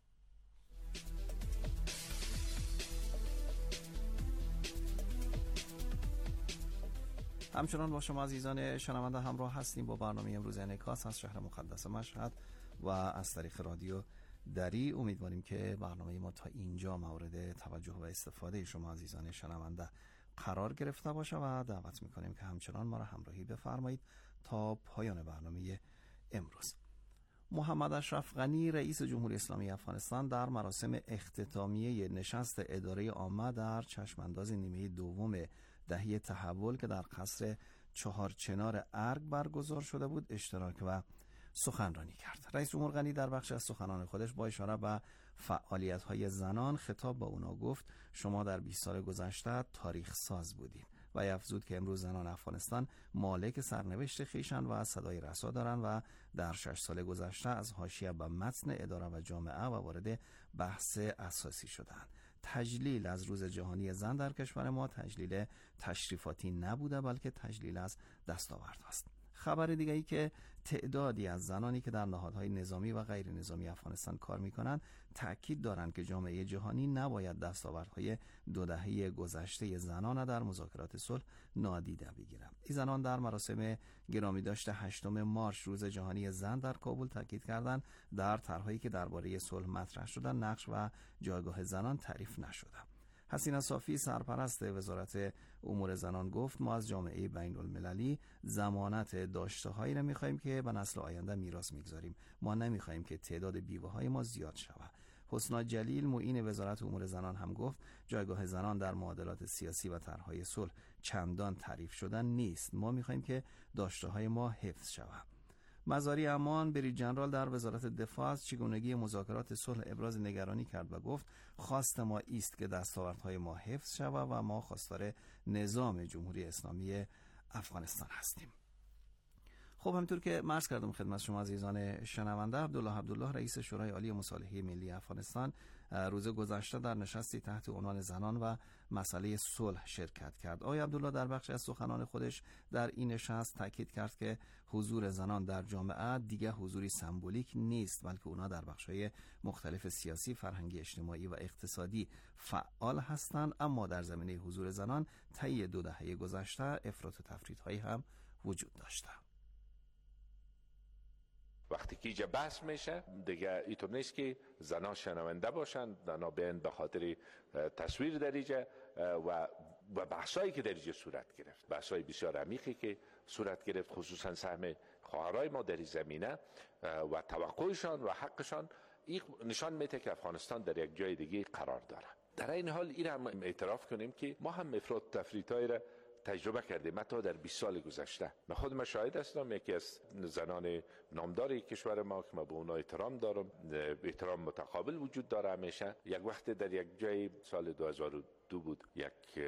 همچنان با شما عزیزان شنونده همراه هستیم با برنامه امروز انعکاس از شهر مقدس مشهد و از طریق رادیو دری. امیدواریم که برنامه ما تا اینجا مورد توجه و استفاده شما عزیزان شنونده قرار گرفته باشه و دعوت میکنیم که همچنان ما را همراهی بفرمایید تا پایان برنامه امروز. محمد اشرف غنی رئیس جمهوری اسلامی افغانستان در مراسم اختتامیه نشست اداره عامه در چشمانداز نیمه دوم دهه تحول که در قصر چهارچنار ارگ برگزار شده بود اشتراک و سخنرانی کرد. رئیس جمهور غنی در بخش از سخنان خودش با اشاره به فعالیت‌های زنان خطاب به اونا گفت شما در بیست سال گذشته تاریخ ساز بودید و افزود که امروز زنان افغانستان مالک سرنوشت خویشند و صدای رسا دارند و در شش سال گذشته از حاشیه به متن اداره و جامعه و وارد بحث اساسی شدند. تجلیل از روز جهانی زن در کشور ما تجلیل تشریفاتی نبوده بلکه تجلیل از دستاورد است. خبر دیگه ای که تعدادی از زنانی که در نهادهای نظامی و غیر نظامی افغانستان کار میکنند تأکید دارند که جامعه جهانی نباید دستاوردهای دو دهه گذشته زنان در مذاکرات صلح نادیده بگیرند. این زنان در مراسم گرامی داشته هشتم مارچ روز جهانی زن در کابل تأکید کردند در طرحهایی که درباره صلح مطرح شده نقش و جایگاه زنان تعریف نشده. حسینه صافی سرپرست وزارت امور زنان گفت ما از جامعه بین المللی ضمانت داشته‌هایی را می‌خوایم که به نسل آینده میراث می‌گذاریم. ما نمی‌خوایم که تعداد بیوه‌های ما زیاد شود. حسنا جلیل معین وزارت امور زنان هم گفت جایگاه زنان در معادلات سیاسی و طرح‌های صلح چندان تعریف شدن نیست. ما می‌خوایم که داشته‌های ما حفظ شود. مزاری امان بریج جنرال در وزارت دفاع از چگونگی مذاکرات صلح ابراز نگرانی کرد و گفت خواست ما است که دستاوردهای ما حفظ شود و ما خواستار نظام جمهوری اسلامی افغانستان هستیم. خب همونطور که عرض کردم خدمت شما عزیزان شنونده، عبدالله عبدالله رئیس شورای عالی مصالحه ملی افغانستان روز گذشته در نشستی تحت عنوان زنان و مسئله صلح شرکت کرد. آقای عبدالله در بخش از سخنان خودش در این نشست تاکید کرد که حضور زنان در جامعه دیگه حضوری سمبولیک نیست بلکه اونا در بخش‌های مختلف سیاسی، فرهنگی، اجتماعی و اقتصادی فعال هستند، اما در زمینه حضور زنان طی دو دهه گذشته افراط و تفریط‌هایی هم وجود داشته. وقتی که اینجا بحث میشه دیگه اینطور نیست که زنها شنونده باشن، زنها بیان به خاطر تصویر در اینجا و و بحثایی که در اینجا صورت گرفت، بحثای بسیار عمیقی که صورت گرفت، خصوصا سهم خواهرای ما در این زمینه و توقعشان و حقشان، این نشان میده که افغانستان در یک جای دیگه قرار داره. در این حال این هم اعتراف کنیم که ما هم افراط تفریطای را تجربه کردیم حتی در بیست سال گذشته. من خود من شاهد هستم، یکی از زنان نامدار کشور ما که من به اونا احترام دارم، احترام متقابل وجود داره همیشه. یک وقت در یک جای سال دو هزار و دو بود، یک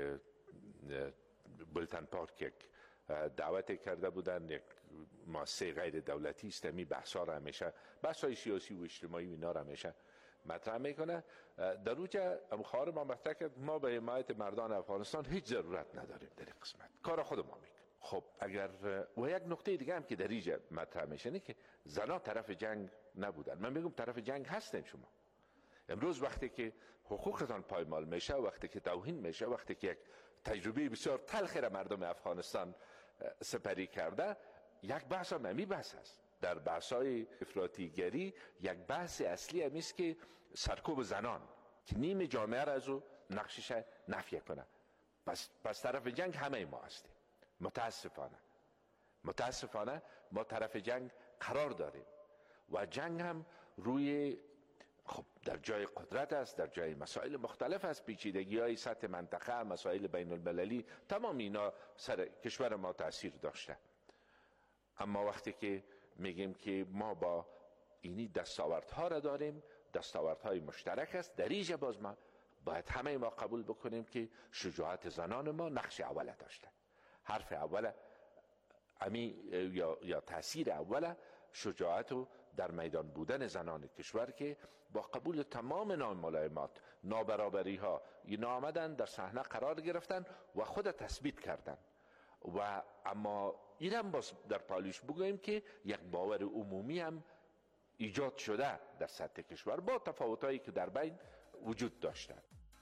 بولتن پارک یک دعوت کرده بودن، یک مؤسسه غیر دولتی است، می بحثا را همیشه بحثای سیاسی و اجتماعی و اینا را همیشه مطرح میکنه. در اوجه خواهر ما مطرح کرد ما به حمایت مردان افغانستان هیچ ضرورت نداریم در این قسمت، کار خود ما میکنیم. خب اگر و یک نکته دیگه هم که در اینجا مطرح میشه اینه که زنان طرف جنگ نبودن. من میگم طرف جنگ هستیم شما. امروز وقتی که حقوقتان پایمال میشه، وقتی که توهین میشه، وقتی که یک تجربه بسیار تلخی را مردم افغانستان سپری کرده، یک بحث هم امی بحث است. در بحث‌های افراطیگری یک بحث اصلی هم است که سرکوب زنان که نیم جامعه را از او نقشش نفی کنه. پس پس طرف جنگ همه ما هستیم. متاسفانه متاسفانه ما طرف جنگ قرار داریم و جنگ هم روی خب در جای قدرت است، در جای مسائل مختلف است، پیچیدگی های سطح منطقه، مسائل بین المللی، تمام اینا سر کشور ما تاثیر داشته. اما وقتی که میگیم که ما با اینی دستاوردها را داریم، دستاوردهای مشترک است، در اینجا باز ما باید همه ما قبول بکنیم که شجاعت زنان ما نقش اول داشته. حرف اول امی یا یا تاثیر اول شجاعت و در میدان بودن زنان کشور که با قبول تمام ناملایمات، نابرابری ها اینا آمدن در صحنه قرار گرفتن و خود تثبیت کردن. و اما این هم باز در پالیش بگوییم که یک باور عمومی هم ایجاد شده در سطح کشور با تفاوتایی که در بین وجود داشته.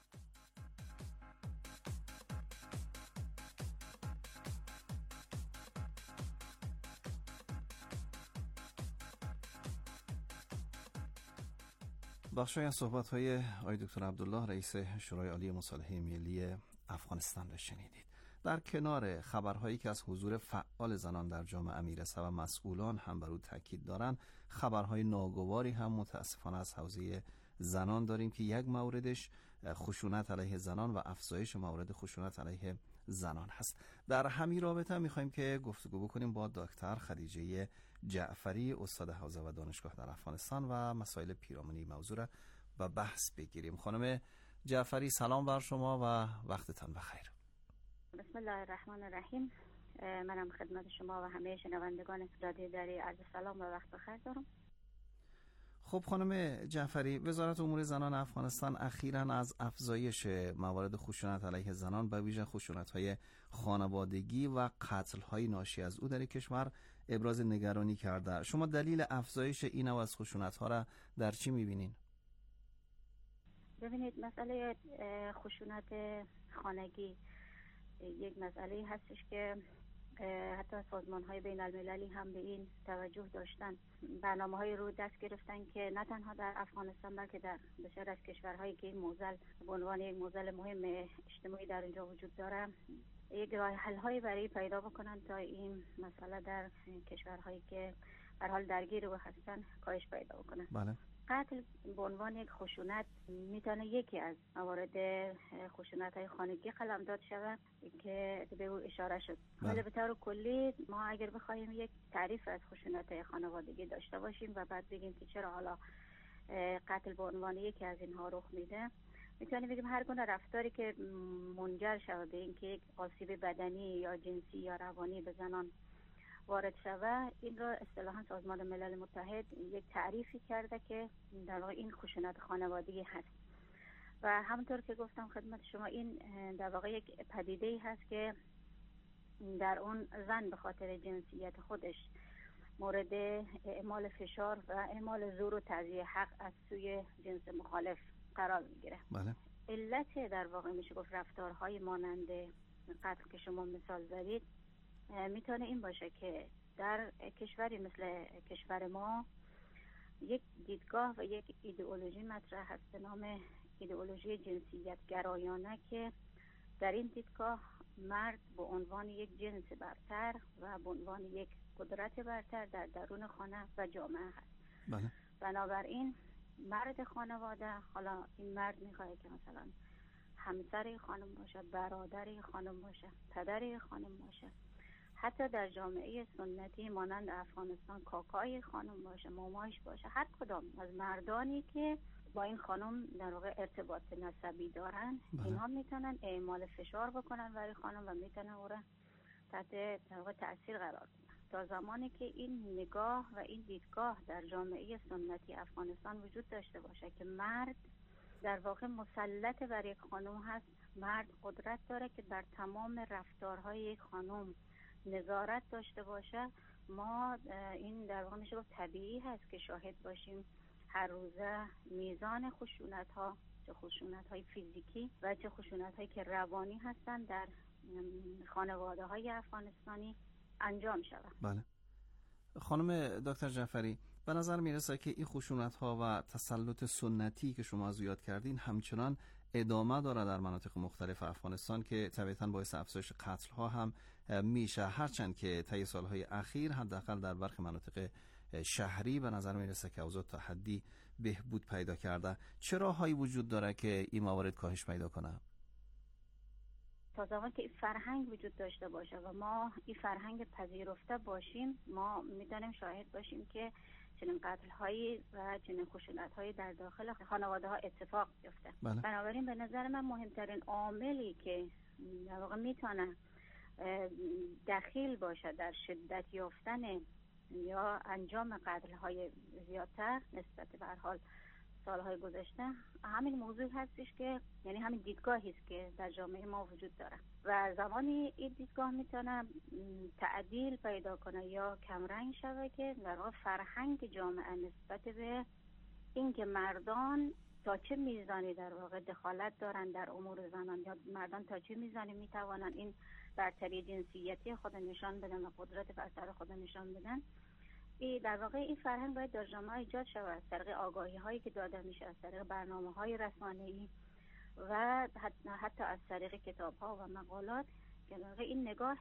بخشی از صحبت‌های آقای دکتر عبدالله رئیس شورای عالی مصالحه ملی افغانستان را شنیدید. در کنار خبرهایی که از حضور فعال زنان در جامعه میرسه و مسئولان هم بر او تاکید دارند، خبرهای ناگواری هم متاسفانه از حوزه زنان داریم که یک موردش خشونت علیه زنان و افزایش موارد خشونت علیه زنان هست. در همین رابطه می‌خوایم که گفتگو بکنیم با دکتر خدیجه جعفری، استاد حوزه و دانشگاه در افغانستان و مسائل پیرامونی موضوع را به بحث بگیریم. خانم جعفری سلام بر شما و وقتتان بخیر. بسم الله الرحمن الرحیم. منم خدمت شما و همه شنوندگان رادیو دری عرض سلام و وقت بخیر دارم. خب خانم جعفری، وزارت امور زنان افغانستان اخیراً از افزایش موارد خشونت علیه زنان به ویژه خشونت‌های خانوادگی و قتل‌های ناشی از او در کشور ابراز نگرانی کرده. شما دلیل افزایش این نوع از خشونت‌ها را در چی می‌بینید؟ ببینید، مسئله خشونت خانگی یک مسئله هستش که حتی سازمان‌های بین المللی هم به این توجه داشتن، برنامه‌های رو دست گرفتن که نه تنها در افغانستان بلکه در بسیار از کشورهایی که این موزل به عنوان یک موزل مهم اجتماعی در اینجا وجود داره یک راه حل‌هایی برای پیدا بکنن تا این مسئله در کشورهایی که در حال درگیر او هستن کاهش پیدا بکنه. بله. قتل به عنوان یک خشونت میتونه یکی از موارد خشونت های خانگی قلمداد شود که به او اشاره شد. ولی به طور کلی ما اگر بخوایم یک تعریف از خشونت های خانوادگی داشته باشیم و بعد بگیم که چرا حالا قتل به عنوان یکی از اینها رخ میده، میتونیم بگیم هر گونه رفتاری که منجر شود به اینکه یک آسیب بدنی یا جنسی یا روانی به زنان وارد شود، این را اصطلاحاً سازمان ملل متحد یک تعریفی کرده که در واقع این خشونت خانوادگی هست. و همونطور که گفتم خدمت شما، این در واقع یک پدیده‌ای هست که در اون زن به خاطر جنسیت خودش مورد اعمال فشار و اعمال زور و تضییع حق از سوی جنس مخالف قرار میگیره. بله. علت در واقع میشه گفت رفتارهای مانند قتل که شما مثال زدید میتونه این باشه که در کشوری مثل کشور ما یک دیدگاه و یک ایدئولوژی مطرح هست به نام ایدئولوژی جنسیت گرایانه که در این دیدگاه مرد به عنوان یک جنس برتر و به عنوان یک قدرت برتر در درون خانه و جامعه هست. بله. بنابراین مرد خانواده، حالا این مرد میخواد که مثلا همسر خانم باشه، برادر خانم باشه، پدر خانم باشه، حتی در جامعه سنتی مانند افغانستان کاکای خانم باشه، مامایش باشه، هر کدام از مردانی که با این خانم در واقع ارتباط نسبی دارن، بله. اینها میتونن اعمال فشار بکنن برای خانم و میتونن او را تحت در واقع تأثیر قرار بدن. تا زمانی که این نگاه و این دیدگاه در جامعه سنتی افغانستان وجود داشته باشه که مرد در واقع مسلط بر یک خانم هست، مرد قدرت داره که بر تمام رفتارهای یک خانم نظارت داشته باشه، ما این در واقع میشه طبیعی هست که شاهد باشیم هر روزه میزان خشونت ها، چه خشونت های فیزیکی و چه خشونت هایی که روانی هستن در خانواده های افغانستانی انجام شود. بله. خانم دکتر جعفری، به نظر میرسه که این خشونت ها و تسلط سنتی که شما از یاد کردین همچنان ادامه داره در مناطق مختلف افغانستان که طبیعتاً باعث افزایش قتل ها هم میشه، هرچند که طی سالهای اخیر حداقل در برخی مناطق شهری به نظر میرسه که اوضاع تا حدی بهبود پیدا کرده. چه راههایی وجود داره که این موارد کاهش پیدا کنه؟ تا زمانی که این فرهنگ وجود داشته باشه و ما این فرهنگ پذیرفته باشیم، ما میتونیم شاهد باشیم که چنین قتل هایی و چنین خشونت هایی در داخل خانواده ها اتفاق بیفته. بله. بنابراین به نظر من مهمترین عاملی که در واقع میتونه دخیل باشه در شدت یافتن یا انجام قتل های زیادتر نسبت به هر حال سالهای گذشته، همین موضوع هستش که یعنی همین دیدگاهی است که در جامعه ما وجود داره و زمانی این دیدگاه میتونه تعدیل پیدا کنه یا کمرنگ شوه که در واقع فرهنگ جامعه نسبت به اینکه مردان تا چه میزانی در واقع دخالت دارن در امور زنان یا مردان تا چه میزانی میتوانن این برتری جنسیتی خود نشان بدن و قدرت بر سر خود نشان بدن، ای در واقع این فرهنگ باید در جامعه ایجاد شود از طریق آگاهی هایی که داده میشه، از طریق برنامه های رسانه‌ای و حتی از طریق کتاب ها و مقالات که در واقع این نگاه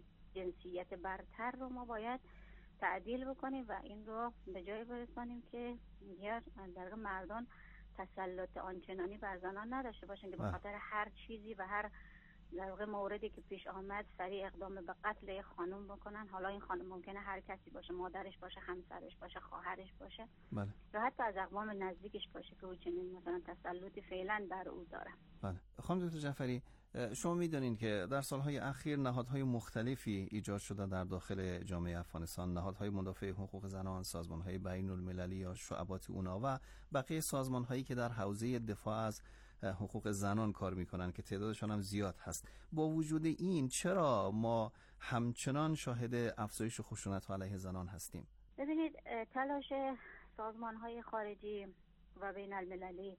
جنسیت برتر رو ما باید تعدیل بکنیم و این رو به جای برسانیم که دیگر در واقع مردان تسلط آنچنانی بر زنان نداشته باشن که به خاطر هر چیزی و هر در واقع موردی که پیش آمد سریع اقدام به قتل خانم بکنن. حالا این خانم ممکنه هر کسی باشه، مادرش باشه، همسرش باشه، خواهرش باشه، بله. یا حتی از اقوام نزدیکش باشه که او چنین مثلا تسلطی فعلا بر او داره. بله. خانم دکتر جعفری، شما میدونین که در سالهای اخیر نهادهای مختلفی ایجاد شده در داخل جامعه افغانستان، نهادهای مدافع حقوق زنان، سازمانهای بین المللی یا شعبات اونا و بقیه سازمانهایی که در حوزه دفاع از حقوق زنان کار میکنن که تعدادشان هم زیاد هست. با وجود این چرا ما همچنان شاهد افزایش خشونت علیه زنان هستیم؟ ببینید، تلاش سازمانهای خارجی و بین المللی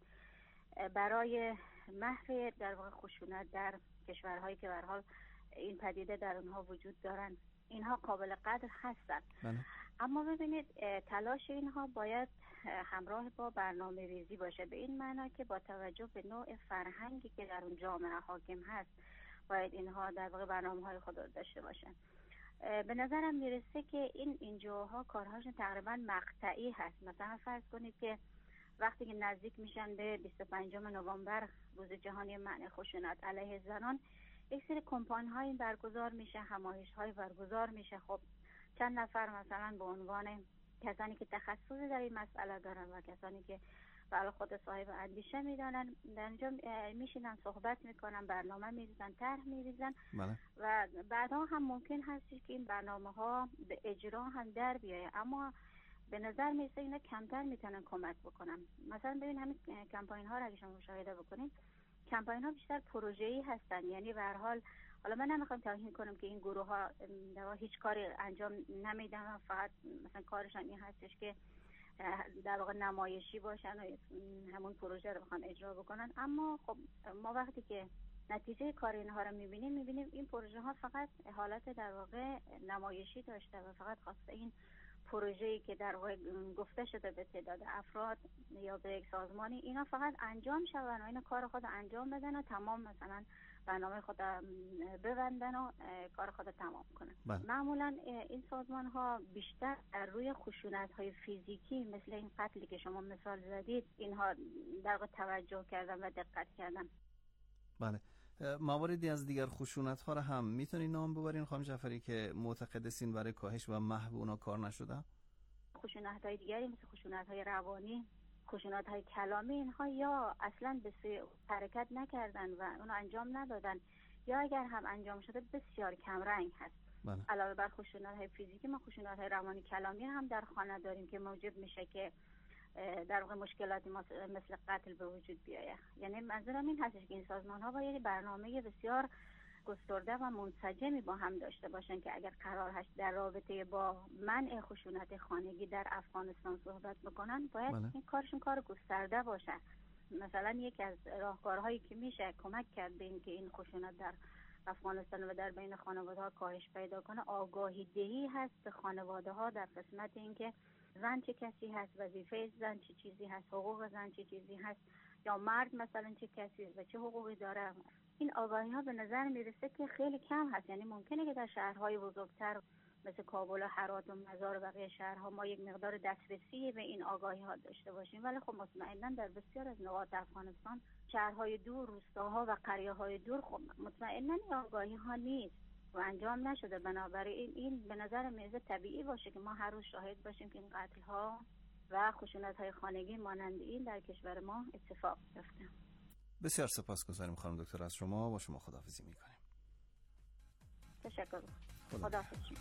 برای محو در واقع خشونت در کشورهایی که به هر حال این پدیده در اونها وجود دارن، اینها قابل قدر هستند. اما ببینید تلاش اینها باید همراه با برنامه ریزی باشه، به این معنا که با توجه به نوع فرهنگی که در اون جامعه حاکم هست باید اینها در واقع برنامه‌های خود رو داشته باشن. به نظرم میرسه که این اینجاها کارهاشون تقریبا مقطعی هست. مثلا فرض کنید که وقتی که نزدیک میشن به بیست و پنجم نوامبر، روز جهانی منع خشونت علیه زنان، یک سری کمپانی‌های برگزار میشه، همایش‌های برگزار میشه. خب چند نفر مثلا به عنوان کسانی که تخصصی در این مسئله دارن و کسانی که برای خود صاحب اندیشه میدانن در اینجا میشینن، صحبت میکنن، برنامه میریزن، طرح میریزن و بعدا هم ممکن هست که این برنامه ها به اجرا هم در بیایه، اما به نظر میسه اینا کمتر میتونن کمک بکنن. مثلا ببین همین کمپاین ها رو اگه شما مشاهده بکنید، کمپاین ها بیشتر پروژه‌ای هستن، یعنی به هر حال حالا من نمیخوام توهین کنم که این گروه ها هیچ کاری انجام نمیدن، فقط مثلا کارشان این هستش که در واقع نمایشی باشن و همون پروژه رو بخوان اجرا بکنن. اما خب ما وقتی که نتیجه کار اینها رو میبینیم میبینیم این پروژه ها فقط حالت در واقع نمایشی داشته و فقط خواسته این پروژه‌ای که در واقع گفته شده به تعداد افراد یا به یک سازمانی اینا فقط انجام شون و اینا کار خود انجام بدن و تمام مثلا برنامه خود ببندن و کار خود تمام کنن. بله. معمولا این سازمان ها بیشتر در روی خشونت های فیزیکی مثل این قتلی که شما مثال زدید اینها در واقع توجه کردن و دقت کردن. بله. مواردی از دیگر خشونت ها را هم میتونین نام ببرین خانم جعفری که معتقد هستین برای کاهش و محو اونا کار نشده؟ خشونت های دیگری مثل خشونت های روانی، خشونت های کلامی، اینها یا اصلا به سوی حرکت نکردن و اونو انجام ندادن یا اگر هم انجام شده بسیار کم رنگ هست. بله. علاوه بر خشونت های فیزیکی ما خشونت های روانی کلامی هم در خانه داریم که موجب میشه که در واقع مشکلاتی مثل قتل به وجود بیاید. یعنی منظورم این هستش که این سازمان ها باید برنامه بسیار گسترده و منسجمی با هم داشته باشن که اگر قرار هست در رابطه با منع خشونت خانگی در افغانستان صحبت بکنن باید بله. این کارشون کار گسترده باشه. مثلا یکی از راهکارهایی که میشه کمک کرد به این که این خشونت در افغانستان و در بین خانواده ها کاهش پیدا کنه، آگاهی دهی هست به خانواده ها در قسمت اینکه زن چه کسی هست، وظیفه زن چه چیزی هست، حقوق زن چه چیزی هست، یا مرد مثلا چه کسی و چه حقوقی داره. این آگاهی ها به نظر میرسه که خیلی کم هست. یعنی ممکنه که در شهرهای بزرگتر مثل کابل و هرات و مزار و بقیه شهرها ما یک مقدار دسترسی به این آگاهی ها داشته باشیم، ولی خب مطمئنا در بسیار از نقاط افغانستان، شهرهای دور، روستاها و قریه های دور، خب مطمئنا این آگاهی ها نیست و انجام نشده. بنابراین این به نظر میرسه طبیعی باشه که ما هر روز شاهد باشیم که این قتل ها و خشونت های خانگی مانند این در کشور ما اتفاق میفته. بسیار سپاسگزاریم خانم دکتر از شما. با شما خداحافظی میکنیم. تشکر. خداحافظ شما.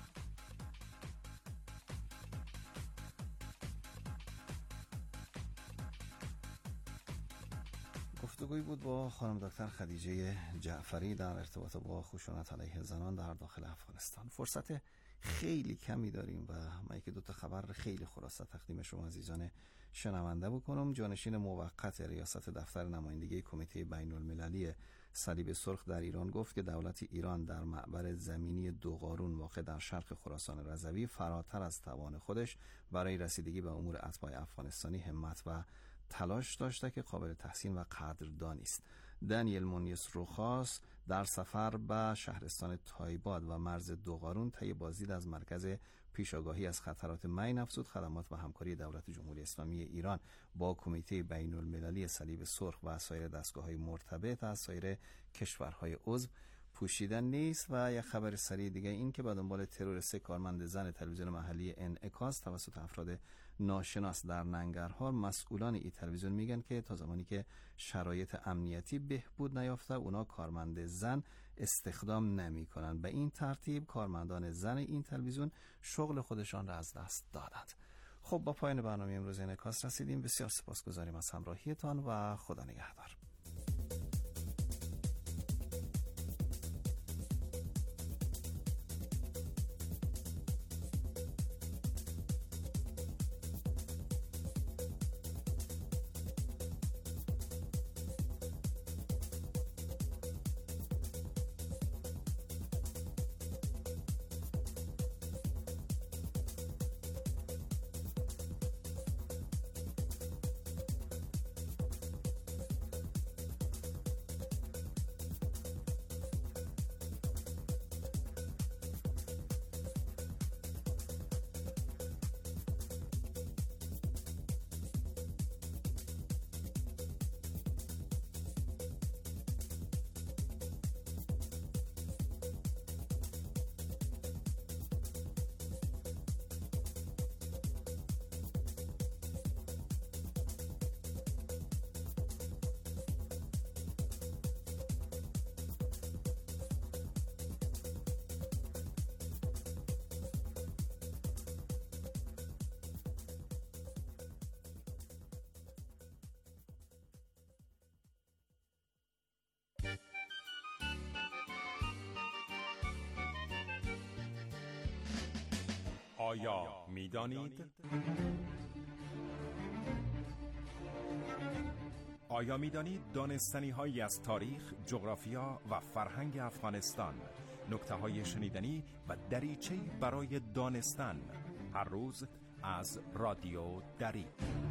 گفتگویی بود با خانم دکتر خدیجه جعفری در ارتباط با خشونت علیه زنان در داخل افغانستان. فرصت خیلی کمی داریم و من یکی دو تا خبر خیلی خلاصه تقدیم شما عزیزان شنونده بکنم. جانشین موقت ریاست دفتر نمایندگی کمیته بین المللی صلیب سرخ در ایران گفت که دولت ایران در معبر زمینی دوقارون واقع در شرق خراسان رضوی فراتر از توان خودش برای رسیدگی به امور اتباع افغانستانی همت و تلاش داشته که قابل تحسین و قدردانی است. دانیل مونیس روخاس در سفر به شهرستان تایباد و مرز دوقارون طی بازدید از مرکز پیشاگاهی از خطرات مین افزود خدمات و همکاری دولت جمهوری اسلامی ایران با کمیته بین المللی صلیب سرخ و سایر دستگاه‌های مرتبط از سایر کشورهای عضو پوشیدن نیست. و یک خبر سریع دیگه این که به دنبال ترور سه کارمند زن تلویزیون محلی انعکاس توسط افراد ناشناس در ننگرهار، مسئولان این تلویزیون میگن که تا زمانی که شرایط امنیتی بهبود نیافته اونا کارمند زن استخدام نمی کنند. به این ترتیب کارمندان زن این تلویزیون شغل خودشان را از دست دادند. خب با پایان برنامه امروز انعکاس رسیدیم. بسیار سپاسگزاریم از همراهیتان و خدا نگهدار. آیا می‌دانید؟ آیا می‌دانید دانستنی هایی از تاریخ، جغرافیا و فرهنگ افغانستان، نکته های شنیدنی و دریچه‌ای برای دانستن، هر روز از رادیو دری.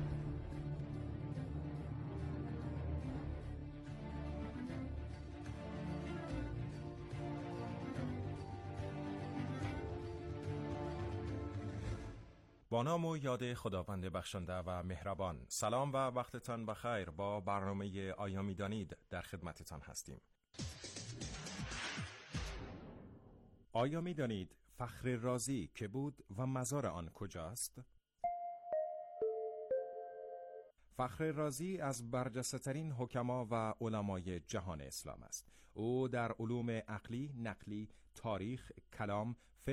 با نام و یاد خداوند بخشنده و مهربان. سلام و وقتتان بخیر. با برنامه آیا می‌دانید در خدمتتان هستیم. آیا می‌دانید فخر رازی که بود و مزار آن کجاست؟ فخر رازی از برجسته‌ترین حکما و علمای جهان اسلام است. او در علوم عقلی، نقلی، تاریخ، کلام